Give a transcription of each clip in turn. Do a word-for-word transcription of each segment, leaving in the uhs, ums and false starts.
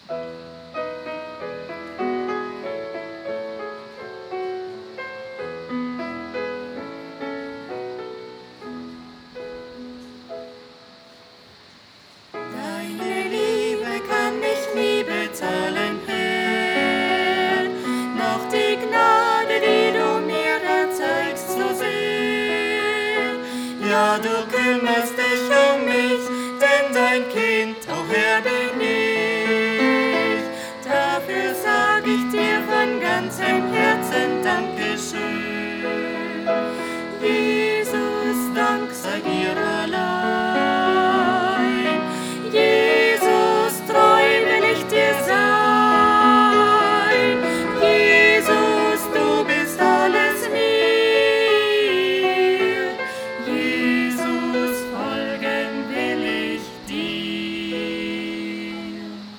Deine Liebe kann mich nie bezahlen, Herr, noch die Gnade, die du mir erzeigst so sehr. Ja, du kümmerst dich um mich, denn dein Kind, o Herr, bin ich. Dafür sag ich dir von ganzem Herzen Dankeschön. Jesus, Dank sei dir allein. Jesus, treu will ich dir sein. Jesus, du bist alles mir. Jesus, folgen will ich dir.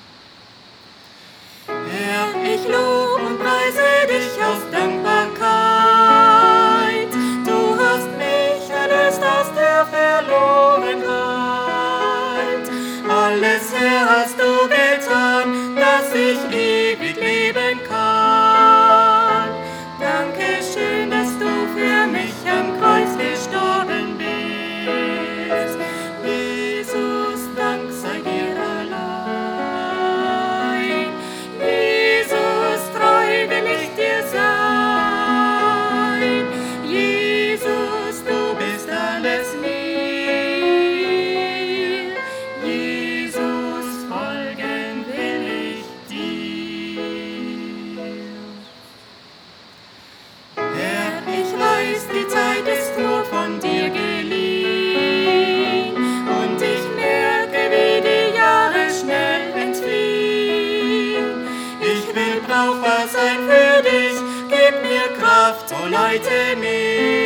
Herr, ich lob und preise dich aus Dankbarkeit. Du hast mich erlöst aus der Verlorenheit. Alles, Herr, hast du getan, dass ich ewig leben kann. Dankeschön, dass du für mich am Kreuz gestorben bist. Jesus, Dank sei dir allein. Jesus, treu will ich dir sein. Jesus, du bist alles mir. Jesus, folgen will ich dir. Herr, ich weiß, die Zeit ist nur von dir geliehen, und ich merke, wie die Jahre schnell entfliehen. Ich will brauchbar sein für dich, gib mir Kraft, o leite mich.